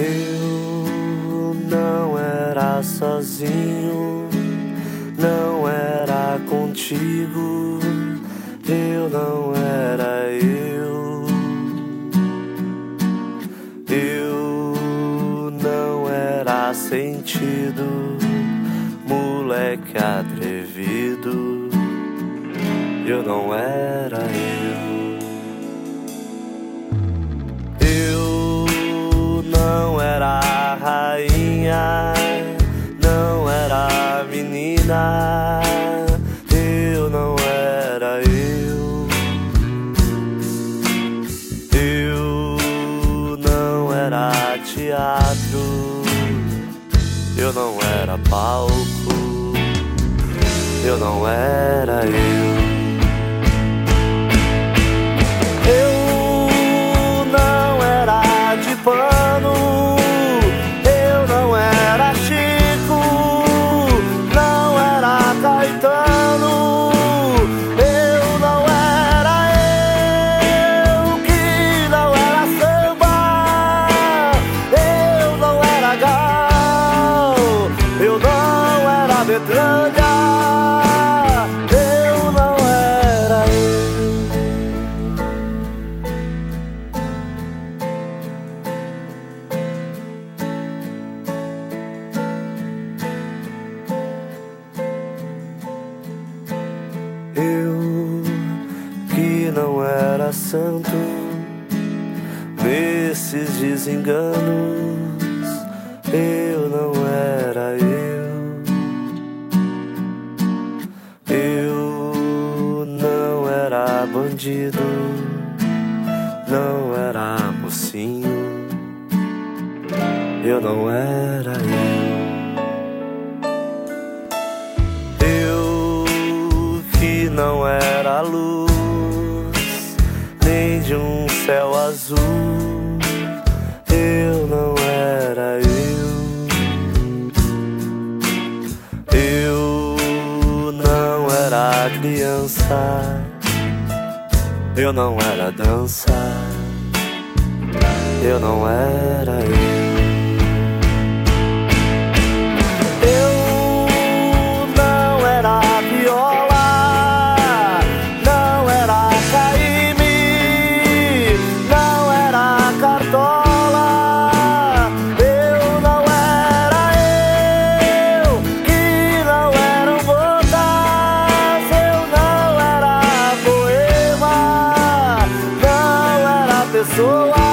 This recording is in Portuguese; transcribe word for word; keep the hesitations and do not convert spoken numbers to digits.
Eu não era sozinho, não era contigo, eu não era eu. Eu não era sentido, moleque atrevido, eu não era eu. Eu não era a rainha, não era a menina, eu não era eu. Eu não era teatro, eu não era palco, eu não era eu. Eu não era de pano, eu não era Chico, não era Caetano, eu não era eu, que não era samba, eu não era Gal, eu não era Betânia. Eu que não era santo nesses desenganos, eu não era eu. Eu não era bandido, não era mocinho, eu não era eu. Não era luz, nem de um céu azul, eu não era eu. Eu não era criança, eu não era dança, eu não era eu. Pessoa